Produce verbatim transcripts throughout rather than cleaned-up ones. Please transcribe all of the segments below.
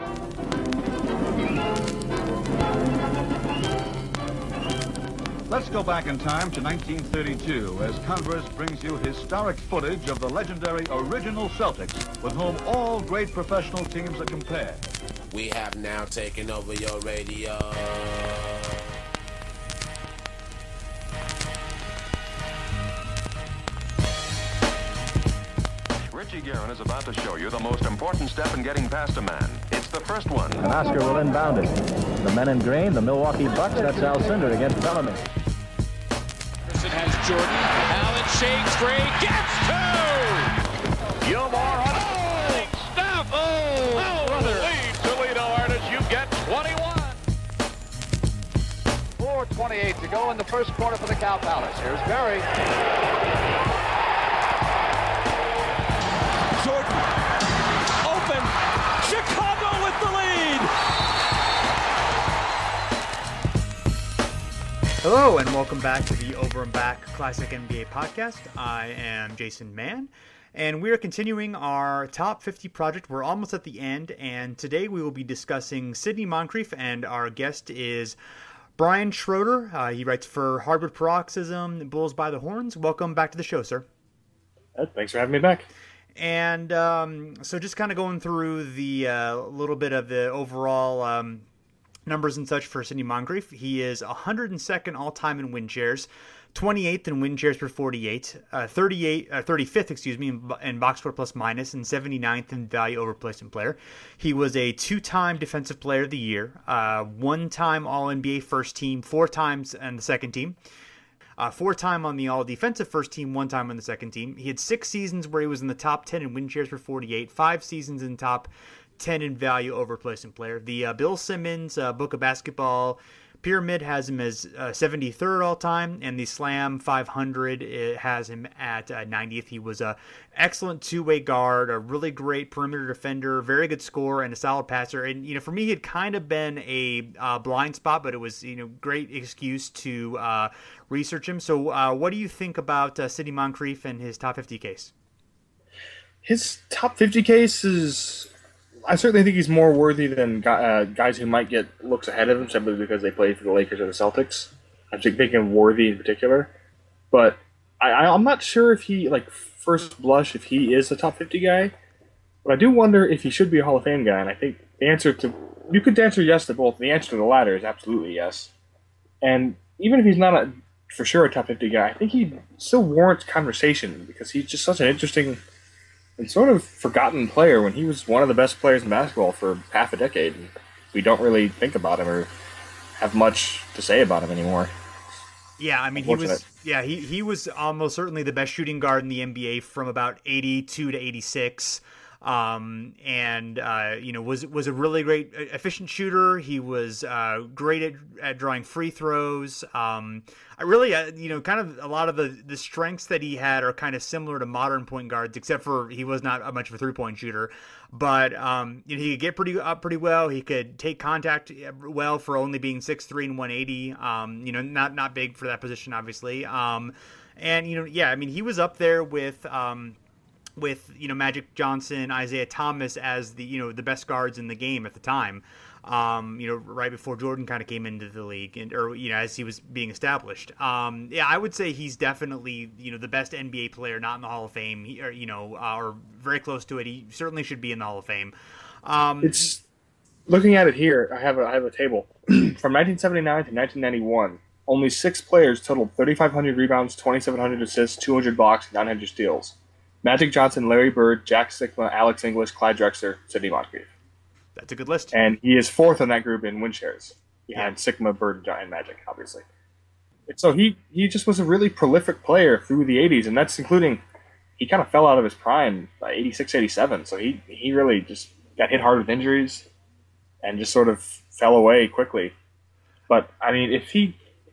Let's go back in time to nineteen thirty-two as Converse brings you historic footage of the legendary original Celtics, with whom all great professional teams are compared. We have now taken over your radio. Richie Guerin is about to show you the most important step in getting past a man. It's the first one. And Oscar will inbound it. The men in green, the Milwaukee Bucks, that's Alcindor against Bellamy. Anderson has Jordan. Allen shakes free, gets two! Gilmore on oh, stuff! Oh, oh brother. Lead Toledo Artists, you get twenty-one. four twenty-eight to go in the first quarter for the Cow Palace. Here's Barry. Jordan, open, Chicago with the lead! Hello and welcome back to the Over and Back Classic N B A podcast. I am Jason Mann, and we are continuing our Top fifty project. We're almost at the end, and today we will be discussing Sidney Moncrief, and our guest is Brian Schroeder. Uh, he writes for Hardwood Paroxysm, Bulls by the Horns. Welcome back to the show, sir. Uh, thanks for having me back. And um, so just kind of going through the uh, little bit of the overall um, numbers and such for Sidney Moncrief. He is one hundred second all-time in win shares, twenty-eighth in win shares per forty-eight, uh, thirty-eight, uh, thirty-fifth, excuse me, in, in box score plus minus, and seventy-ninth in value over replacement player. He was a two-time Defensive Player of the Year, uh, one-time All-N B A first team, four times on the second team. Uh, four-time on the all-defensive first team, one time on the second team. He had six seasons where he was in the top ten in win shares per forty-eight, five seasons in top ten in value over replacement player. The uh, Bill Simmons uh, Book of Basketball Pyramid has him as uh, seventy-third all-time, and the Slam five hundred it has him at uh, ninetieth. He was a excellent two-way guard, a really great perimeter defender, very good scorer, and a solid passer. And, you know, for me, he had kind of been a uh, blind spot, but it was, you know, great excuse to uh, research him. So uh, what do you think about uh, Sidney Moncrief and his top fifty case? His top fifty case is... I certainly think he's more worthy than uh, guys who might get looks ahead of him simply because they played for the Lakers or the Celtics. I'm thinking Worthy in particular. But I, I'm not sure if he, like, first blush, if he is a top fifty guy. But I do wonder if he should be a Hall of Fame guy. And I think the answer to... You could answer yes to both. The answer to the latter is absolutely yes. And even if he's not a, for sure a top fifty guy, I think he still warrants conversation because he's just such an interesting... and sort of forgotten player when he was one of the best players in basketball for half a decade. And we don't really think about him or have much to say about him anymore. Yeah, I mean, he was yeah he, he was almost certainly the best shooting guard in the N B A from about eighty-two to eighty-six. Um, and, uh, you know, was, was a really great efficient shooter. He was, uh, great at, at drawing free throws. Um, I really, uh, you know, kind of a lot of the, the strengths that he had are kind of similar to modern point guards, except for he was not much of a three point shooter, but, um, you know, he could get pretty up pretty well. He could take contact well for only being six three and one eighty. Um, you know, not, not big for that position, obviously. Um, and, you know, yeah, I mean, he was up there with, um, with, you know, Magic Johnson, Isaiah Thomas as the, you know, the best guards in the game at the time, um, you know, right before Jordan kind of came into the league and, or, you know, as he was being established. Um, yeah, I would say he's definitely, you know, the best N B A player, not in the Hall of Fame, he, or, you know, uh, or very close to it. He certainly should be in the Hall of Fame. Um, it's looking at it here. I have a, I have a table from nineteen seventy-nine to nineteen ninety-one. Only six players totaled thirty-five hundred rebounds, twenty-seven hundred assists, two hundred blocks, nine hundred steals. Magic Johnson, Larry Bird, Jack Sikma, Alex English, Clyde Drexler, Sidney Moncrief. That's a good list. And he is fourth in that group in win shares. He had Sikma, Bird, and Magic, obviously. So he, he just was a really prolific player through the eighties, and that's including he kind of fell out of his prime by eighty-six, eighty-seven. So he, he really just got hit hard with injuries and just sort of fell away quickly. But, I mean, if he...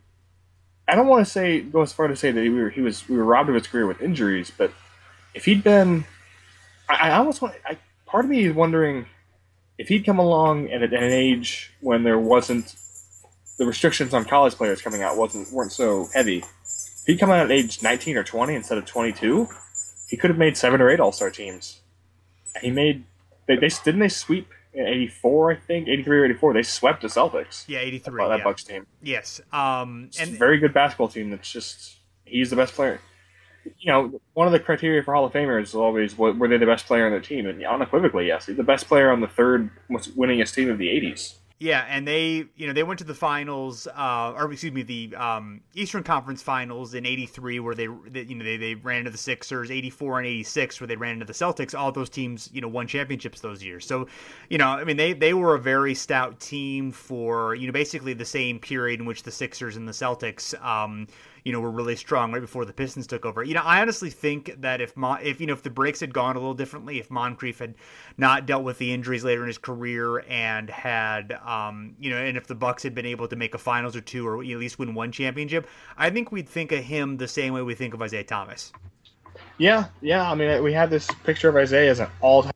I don't want to say go as far to say that we were, he was we were robbed of his career with injuries, but if he'd been, I, I almost want. I, part of me is wondering if he'd come along at, at an age when there wasn't the restrictions on college players coming out wasn't weren't so heavy. If he'd come out at age nineteen or twenty instead of twenty-two, he could have made seven or eight All Star teams. He made. They, they didn't they sweep in eighty-four, I think, eighty-three or eighty-four, they swept the Celtics. Yeah, eighty-three. That, that yeah. Bucks team. Yes. Um, It's and a very good basketball team. That's just he's the best player. You know, one of the criteria for Hall of Famers is always were they the best player on their team, and unequivocally, yes, he's the best player on the third most winningest team of the eighties. yeah, and they, you know, they went to the finals, uh, or excuse me, the um, Eastern Conference Finals in eighty-three, where they, they, you know, they, they ran into the Sixers, eighty-four and eighty-six, where they ran into the Celtics. All those teams, you know, won championships those years. So, you know, I mean, they, they were a very stout team for, you know, basically the same period in which the Sixers and the Celtics, um, you know, were really strong right before the Pistons took over. You know, I honestly think that if, Mon- if you know, if the breaks had gone a little differently, if Moncrief had not dealt with the injuries later in his career and had, um, you know, and if the Bucks had been able to make a finals or two or at least win one championship, I think we'd think of him the same way we think of Isaiah Thomas. Yeah, yeah. I mean, we have this picture of Isaiah as an all-time,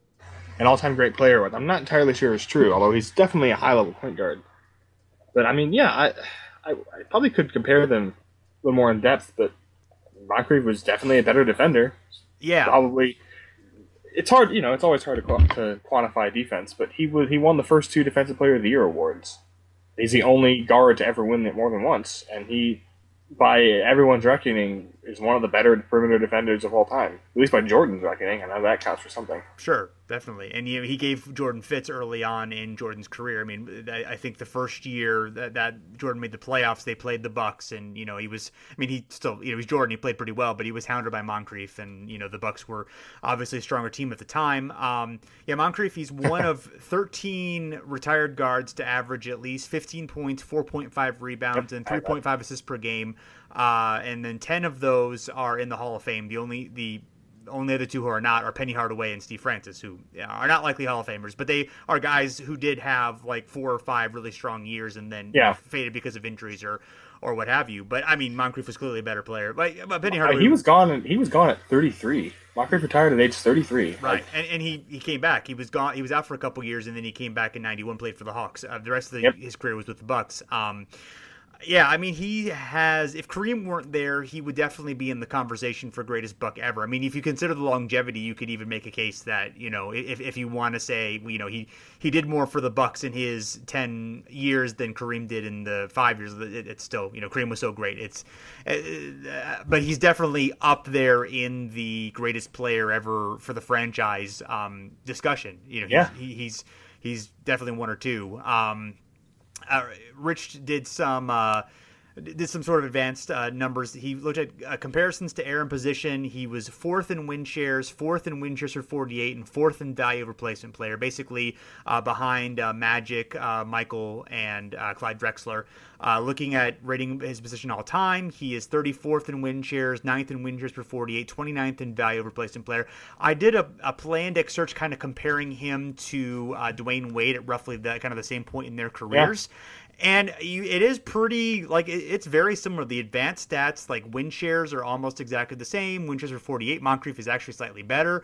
an all-time great player. What I'm not entirely sure is true, although he's definitely a high-level point guard. But I mean, yeah, I, I, I probably could compare them a little more in depth, but Moncrief was definitely a better defender. Yeah, Probably, it's hard, you know, it's always hard to, qu- to quantify defense, but he was he won the first two Defensive Player of the Year awards. He's the only guard to ever win it more than once, and he, by everyone's reckoning, is one of the better perimeter defenders of all time. At least by Jordan's reckoning, I know that counts for something. sure, definitely. And you know, he gave Jordan fits early on in Jordan's career. I mean, I, I think the first year that, that Jordan made the playoffs, they played the Bucks, and you know, he was. I mean, he still, you know, he's Jordan. He played pretty well, but he was hounded by Moncrief, and you know, the Bucks were obviously a stronger team at the time. Um, yeah, Moncrief, he's one of thirteen retired guards to average at least fifteen points, four point five rebounds, and three point five assists per game. Uh, and then ten of those are in the Hall of Fame. The only the only other two who are not are Penny Hardaway and Steve Francis, who are not likely Hall of Famers, but they are guys who did have like four or five really strong years and then yeah. faded because of injuries or or what have you. But I mean, Moncrief was clearly a better player. But, but Penny Hardaway, he was gone. He was gone at thirty-three. Moncrief retired at age thirty-three. Right, Like, and and he, he came back. He was gone. He was out for a couple years, and then he came back in ninety-one. Played for the Hawks. Uh, the rest of the, Yep. his career was with the Bucks. Um, Yeah, I mean, he has. If Kareem weren't there, he would definitely be in the conversation for greatest Buck ever. I mean, if you consider the longevity, you could even make a case that, you know, if if you want to say, you know, he he did more for the Bucks in his ten years than Kareem did in the five years. It, it's still, you know, Kareem was so great. It's, uh, but he's definitely up there in the greatest player ever for the franchise um, discussion. You know, he's, Yeah. he, he's he's definitely one or two. Um, Uh, Rich did some uh, did some sort of advanced uh, numbers. He looked at uh, comparisons to air and position. He was fourth in win shares, fourth in win shares for forty-eight, and fourth in value of replacement player, basically uh, behind uh, Magic, uh, Michael, and uh, Clyde Drexler. Uh, looking at rating his position all time, he is thirty-fourth in win shares, ninth in win shares per forty-eight, twenty-ninth in value of replacement player. I did a, a play index search kind of comparing him to uh, Dwayne Wade at roughly the kind of the same point in their careers. Yeah. And you, it is pretty, like, it, it's very similar. The advanced stats, like win shares, are almost exactly the same. Win shares are forty-eight. Moncrief is actually slightly better.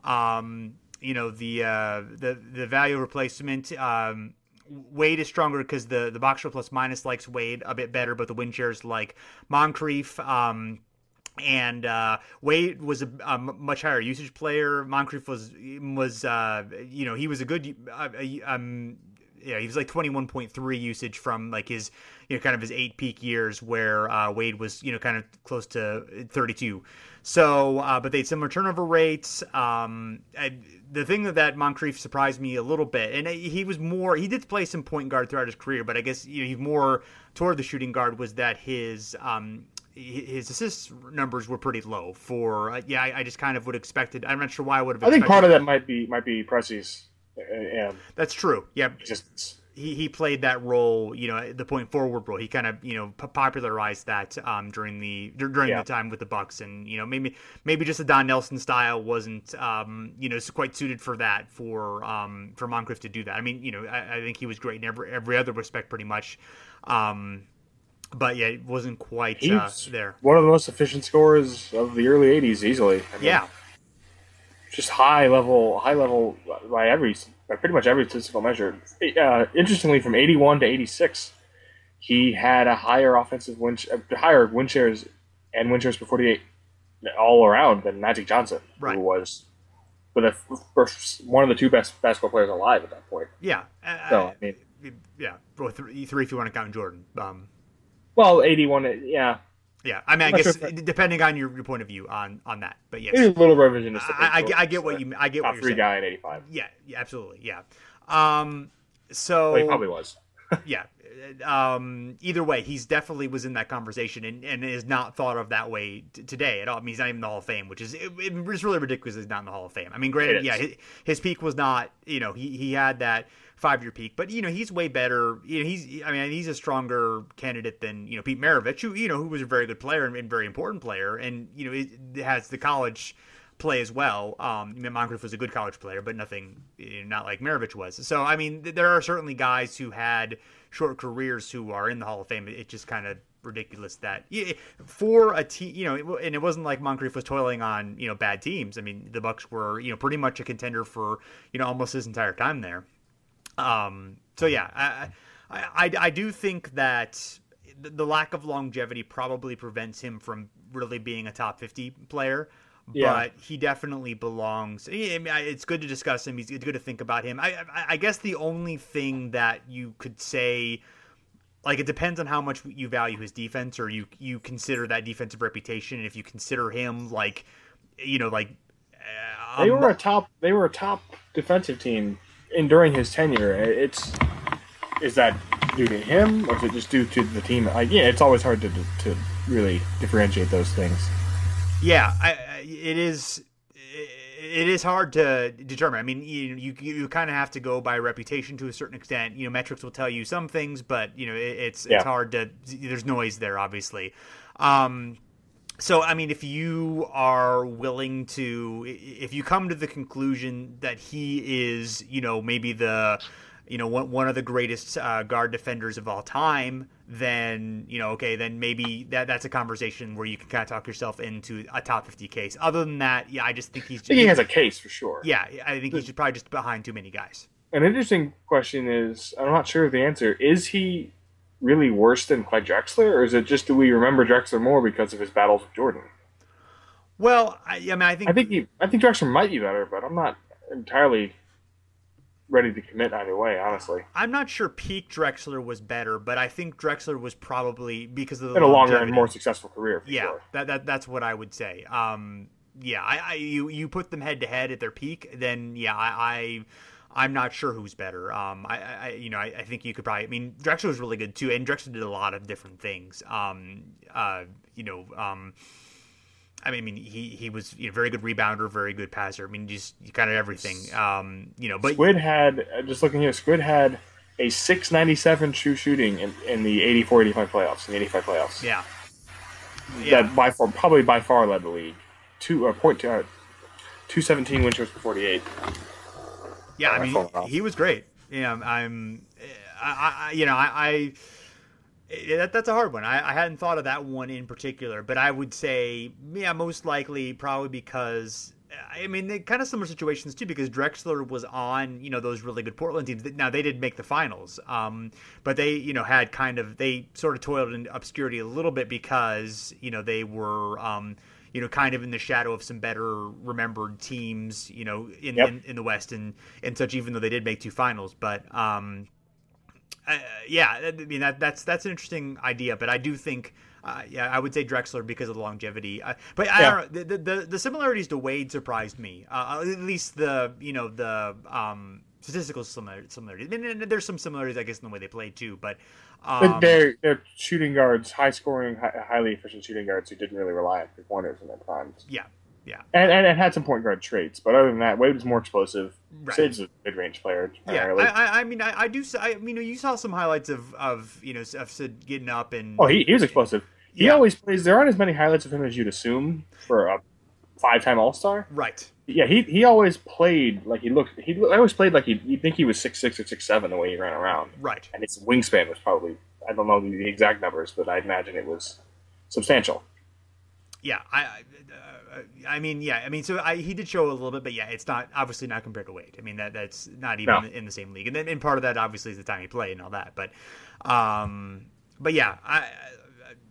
Um, you know, the uh, the the value of replacement, um, Wade is stronger because the, the box score plus minus likes Wade a bit better, but the win shares like Moncrief. Um, and uh, Wade was a, a much higher usage player. Moncrief was, was uh, you know, he was a good, uh, um, yeah, he was like twenty-one point three usage from like his, you know, kind of his eight peak years where uh, Wade was, you know, kind of close to thirty-two. So, uh, but they had similar turnover rates. Um, I, the thing that, that Moncrief surprised me a little bit, and he was more, he did play some point guard throughout his career, but I guess, you know, he's more toward the shooting guard, was that his, um, his assist numbers were pretty low for, uh, yeah, I, I just kind of would have expected, I'm not sure why I would have I expected. think part of that might be might be Pressey's. Uh, um, That's true. Yeah. Just he, he played that role, you know, the point forward role. He kind of, you know, p- popularized that um, during the during yeah. the time with the Bucks, and you know, maybe maybe just the Don Nelson style wasn't, um, you know, quite suited for that for um, for Moncrief to do that. I mean, you know, I, I think he was great in every every other respect, pretty much. Um, But yeah, it wasn't quite uh, there. One of the most efficient scorers of the early eighties, easily. I mean, yeah, just high level, high level by every, by pretty much every statistical measure. Uh, interestingly, from eighty-one to eighty-six, he had a higher offensive win, uh, higher win shares and win shares per forty-eight all around than Magic Johnson, right. who was with a, first, one of the two best basketball players alive at that point. Yeah. So, I, I mean, yeah, well, three, three if you want to count Jordan. Um, well, eighty-one, yeah. Yeah, I mean, I I'm guess sure depending on your, your point of view on, on that, but yes, It's a little revisionist. I, I, I get what you I get top what you're three saying. guy in eighty-five. Yeah, yeah, absolutely, yeah. Um, so Well, he probably was. yeah. Um, either way, he's definitely was in that conversation and, and is not thought of that way t- today at all. I mean, he's not even in the Hall of Fame, which is it, it's really ridiculous. He's not in the Hall of Fame. I mean, granted, yeah, his, his peak was not. You know, he he had that five year peak, but you know, he's way better. You know, he's I mean, he's a stronger candidate than you know Pete Maravich, who you know who was a very good player and, and very important player, and you know it has the college play as well. Um, I mean, Moncrief was a good college player, but nothing, you know, not like Maravich was. So, I mean, there are certainly guys who had short careers who are in the Hall of Fame. It's just kind of ridiculous that for a team, you know, and it wasn't like Moncrief was toiling on, you know, bad teams. I mean, the Bucks were, you know, pretty much a contender for, you know, almost his entire time there. Um, so yeah, I, I, I do think that the lack of longevity probably prevents him from really being a top fifty player. Yeah. But he definitely belongs. I mean, it's good to discuss him. It's good to think about him. I, I, I guess the only thing that you could say, like, it depends on how much you value his defense, or you you consider that defensive reputation. If you consider him like, you know, like uh, they were a top. They were a top defensive team in during his tenure. It's is that due to him, or is it just due to the team? Like, yeah, it's always hard to to really differentiate those things. Yeah, I, it is. It is hard to determine. I mean, you you, you kind of have to go by reputation to a certain extent. You know, metrics will tell you some things, but you know, it, it's yeah. it's hard to. There's noise there, obviously. Um, so, I mean, if you are willing to, if you come to the conclusion that he is, you know, maybe the, you know, one one of the greatest uh, guard defenders of all time, then, you know, okay, then maybe that that's a conversation where you can kind of talk yourself into a top fifty case. Other than that, yeah, I just think he's just, I think he has a case for sure. Yeah, I think he's just probably just behind too many guys. An interesting question is, I'm not sure of the answer, is he really worse than Clyde Drexler, or is it just do we remember Drexler more because of his battles with Jordan? Well, I, I mean, I think I think he, I think Drexler might be better, but I'm not entirely ready to commit either way, honestly. I'm not sure peak Drexler was better, but I think Drexler was probably because of the in a longer longevity. and more successful career. For yeah, sure. that that that's what I would say. Um, yeah, I, I you you put them head to head at their peak, then yeah, I. I I'm not sure who's better. Um, I, I, you know, I, I think you could probably. I mean, Drexler was really good too, and Drexler did a lot of different things. Um, uh, you know, um, I mean, I mean, he he was you know, very good rebounder, very good passer. I mean, just kind of everything. Um, you know, but Squid had just looking here. Squid had a six ninety-seven true shooting in, in the eighty-four eighty-five playoffs. In the eighty-five playoffs. Yeah. Yeah. That by far, probably by far led the league. Two uh, point uh, two seventeen win shares per forty-eight. Yeah, I mean, he, he was great. You know, I'm, I, I you know, I, I that, that's a hard one. I, I hadn't thought of that one in particular, but I would say, yeah, most likely probably because, I mean, they kind of similar situations too, because Drexler was on, you know, those really good Portland teams. Now they didn't make the finals, um, but they, you know, had kind of, they sort of toiled in obscurity a little bit because, you know, they were, um, you know, kind of in the shadow of some better remembered teams, you know, in yep. in, in the West and, and such, even though they did make two finals. But, um, uh, yeah, I mean, that that's that's an interesting idea. But I do think, uh, yeah, I would say Drexler because of the longevity. Uh, but I yeah. don't know, the, the, the similarities to Wade surprised me. Uh, at least the, you know, the um, statistical similarities. I mean, there's some similarities, I guess, in the way they played too. But um, they're, they're shooting guards, high-scoring, high, highly efficient shooting guards who didn't really rely on three-pointers in their primes. Yeah, yeah. And, and it had some point guard traits, but other than that, Wade was more explosive. Right. Sage's a mid-range player. Yeah, I, I mean, I, I do. I mean, you saw some highlights of, of you know, of Sid getting up and. Oh, he, he was explosive. He yeah. always plays. There aren't as many highlights of him as you'd assume for a five-time All-Star. Right. Yeah, he he always played like he looked. He always played like he you'd think he was six six or six seven the way he ran around. Right. And his wingspan was probably, I don't know the exact numbers, but I imagine it was substantial. Yeah, I, uh, I mean, yeah, I mean, so I, he did show a little bit, but yeah, it's not obviously not compared to Wade. I mean, that that's not even No. in the same league, and then and part of that obviously is the time he played and all that. But, um, but yeah, I,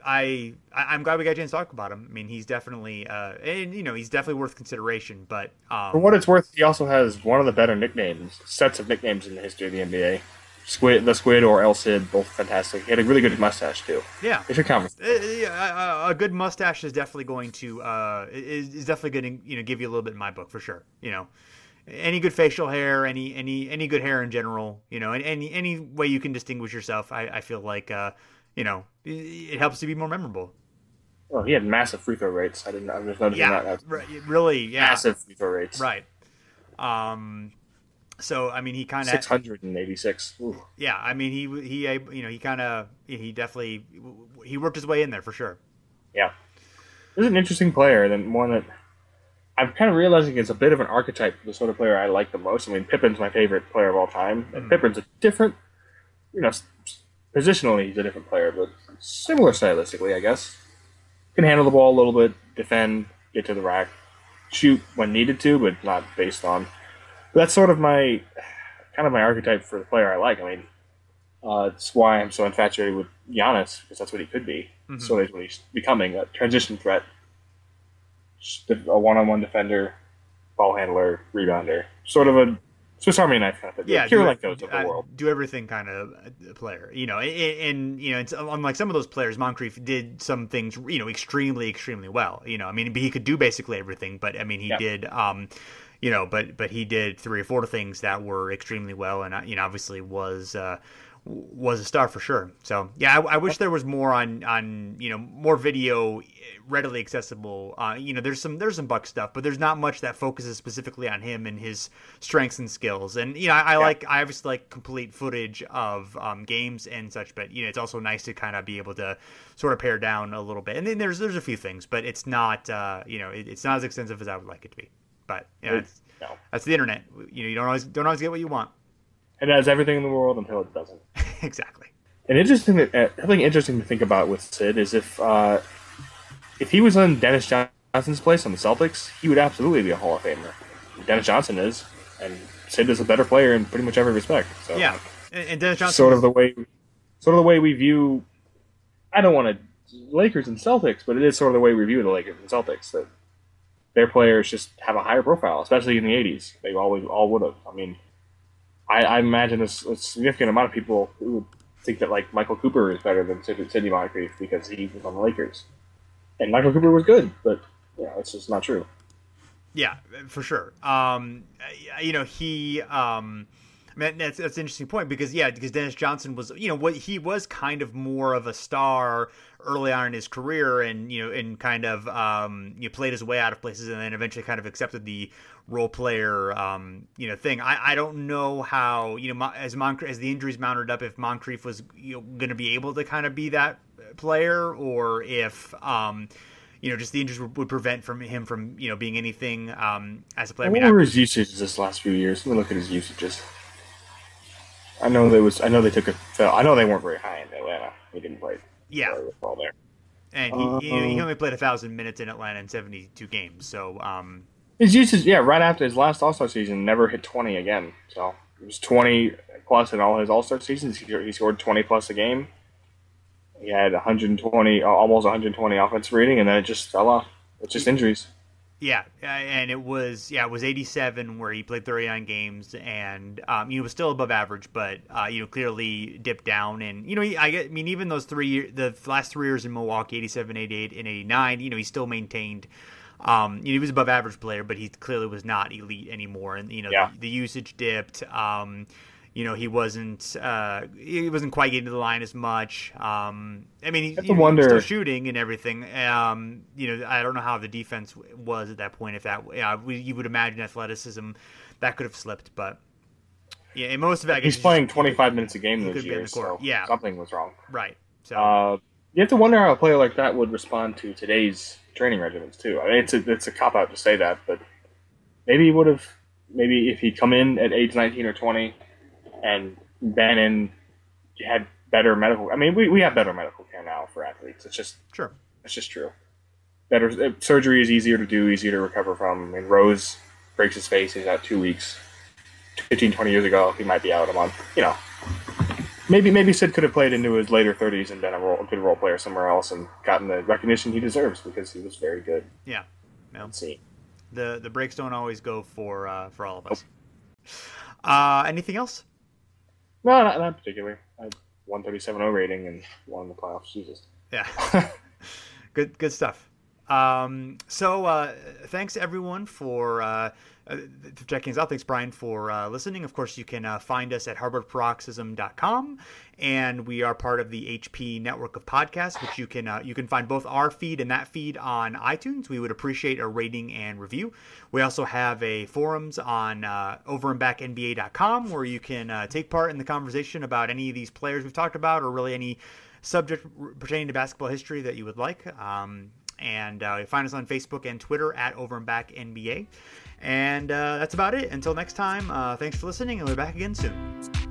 I, I I'm glad we got a chance to talk about him. I mean, he's definitely uh, and you know he's definitely worth consideration. But um, for what it's worth, he also has one of the better nicknames, sets of nicknames in the history of the N B A. Squid, the Squid, or El Cid, both fantastic. He had a really good mustache too. Yeah, it should count. Uh, yeah, a, a good mustache is definitely going to uh, is, is definitely going to you know give you a little bit in my book for sure. You know, any good facial hair, any any any good hair in general. You know, any any way you can distinguish yourself, I, I feel like uh, you know it, it helps to be more memorable. Well, he had massive free throw rates. I didn't. I'm just noticing yeah, that. Right, really, yeah, massive free throw rates. Right. Um. So I mean, he kind of six hundred and eighty-six. Yeah, I mean, he he you know he kind of he definitely he worked his way in there for sure. Yeah, this is an interesting player, and one that I'm kind of realizing is a bit of an archetype for the sort of player I like the most. I mean, Pippen's my favorite player of all time, and mm. Pippen's a different, you know, positionally he's a different player, but similar stylistically, I guess. Can handle the ball a little bit, defend, get to the rack, shoot when needed to, but not based on. That's sort of my kind of my archetype for the player I like. I mean, uh, it's why I'm so infatuated with Giannis, because that's what he could be. Mm-hmm. So that's what he's becoming, a transition threat, a one-on-one defender, ball handler, rebounder, sort of a Swiss Army knife kind of thing. Yeah, Kirilenko of the uh, world. Do everything kind of player, you know. And, and you know, it's unlike some of those players, Moncrief did some things, you know, extremely, extremely well. You know, I mean, he could do basically everything, but I mean, he yeah. did. Um, You know, but but he did three or four things that were extremely well, and you know, obviously was uh, was a star for sure. So yeah, I, I wish there was more on on you know more video readily accessible. Uh, you know, there's some there's some Buck stuff, but there's not much that focuses specifically on him and his strengths and skills. And you know, I, I yeah. like I obviously like complete footage of um, games and such, but you know, it's also nice to kind of be able to sort of pare down a little bit. And then there's there's a few things, but it's not uh, you know it, it's not as extensive as I would like it to be. But you know, it's, no. that's the internet. You know, you don't always don't always get what you want. It has everything in the world until it doesn't. Exactly. And interesting that uh, something interesting to think about with Sid is if uh, if he was in Dennis Johnson's place on the Celtics, he would absolutely be a Hall of Famer. Dennis Johnson is, and Sid is a better player in pretty much every respect. So, yeah, and, and Dennis Johnson sort of the way sort of the way we view. I don't want to Lakers and Celtics, but it is sort of the way we view the Lakers and Celtics. That their players just have a higher profile, especially in the eighties. They always all would have. I mean, I, I imagine a, a significant amount of people who would think that like Michael Cooper is better than Sidney Moncrief because he was on the Lakers, and Michael Cooper was good, but you know, it's just not true. Yeah, for sure. Um, you know, he. Um, I mean, that's that's an interesting point because yeah, because Dennis Johnson was, you know, what he was kind of more of a star early on in his career, and you know, and kind of um, you know, played his way out of places, and then eventually kind of accepted the role player, um, you know, thing. I, I don't know how, you know, as Moncrief, as the injuries mounted up, if Moncrief was, you know, going to be able to kind of be that player, or if um, you know, just the injuries would, would prevent from him from, you know, being anything um, as a player. I, I mean, wonder his usage this last few years. Let me look at his usages. I know they was. I know they took a. I know they weren't very high in Atlanta. He didn't play. Yeah. All there. And he, uh, he he only played a thousand minutes in Atlanta in seventy-two games. So um, his usage, yeah, right after his last All Star season, never hit twenty again. So it was twenty plus in all his All Star seasons. He, he scored twenty plus a game. He had one hundred twenty, almost one hundred twenty offensive rating, and then it just fell off. It's just injuries. Yeah, and it was yeah it was eighty-seven where he played thirty-nine games, and um, you know, was still above average, but uh, you know, clearly dipped down. And you know, he, I, get, I mean, even those three year, the last three years in Milwaukee, eighty-seven, eighty-eight, and eighty-nine, you know, he still maintained. Um, you know, he was above average player, but he clearly was not elite anymore, and you know, yeah. the, the usage dipped. Um, You know, he wasn't uh, he wasn't quite getting to the line as much. Um, I mean, he, you know, wonder... he was still shooting and everything. Um, you know, I don't know how the defense was at that point. If that, yeah, we, you would imagine athleticism that could have slipped, but yeah, and most of that. He's playing twenty-five minutes a game this year, so yeah, something was wrong. Right. So uh, you have to wonder how a player like that would respond to today's training regimens too. I mean, it's a it's a cop out to say that, but maybe he would have. Maybe if he'd come in at age nineteen or twenty. And Bannon had better medical. I mean, we, we have better medical care now for athletes. It's just sure. It's just true. Better surgery is easier to do, easier to recover from. I mean, Rose breaks his face. He's out two weeks. fifteen, twenty years ago, he might be out a month. You know, maybe maybe Sid could have played into his later thirties and been a, role, a good role player somewhere else and gotten the recognition he deserves because he was very good. Yeah. Well, Let's see. The the breaks don't always go for uh, for all of us. Uh, anything else? No, not, not particularly. I had one thirty-seven oh rating and won in the playoffs. Jesus. Yeah. good good stuff. Um, so uh, thanks everyone for uh, uh, checking us out. Thanks Brian for uh, listening. Of course, you can uh, find us at hardwood paroxysm dot com, and we are part of the H P network of podcasts, which you can uh, you can find both our feed and that feed on iTunes. We would appreciate a rating and review. We also have a forums on uh, over and back N B A dot com where you can uh, take part in the conversation about any of these players we've talked about, or really any subject pertaining to basketball history that you would like. Um, and uh, find us on Facebook and Twitter at Over and Back N B A. And uh, that's about it. Until next time, uh, thanks for listening, and we'll be back again soon.